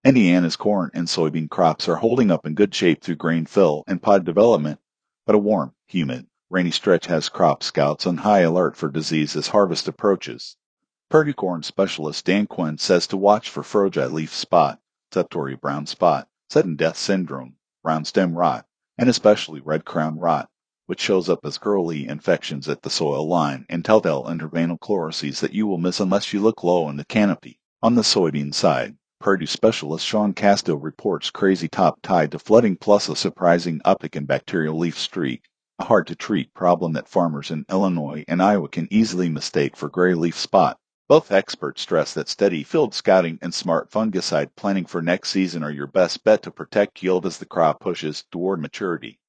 Indiana's corn and soybean crops are holding up in good shape through grain fill and pod development, but a warm, humid, rainy stretch has crop scouts on high alert for disease as harvest approaches. Purdue corn specialist Dan Quinn says to watch for Froja leaf spot, Septoria brown spot, sudden death syndrome, brown stem rot, and especially red crown rot, which shows up as early infections at the soil line and telltale interveinal chlorosis that you will miss unless you look low in the canopy. On the soybean side, Purdue specialist Sean Castill reports crazy top tied to flooding plus a surprising uptick in bacterial leaf streak, a hard-to-treat problem that farmers in Illinois and Iowa can easily mistake for gray leaf spot. Both experts stress that steady field scouting and smart fungicide planning for next season are your best bet to protect yield as the crop pushes toward maturity.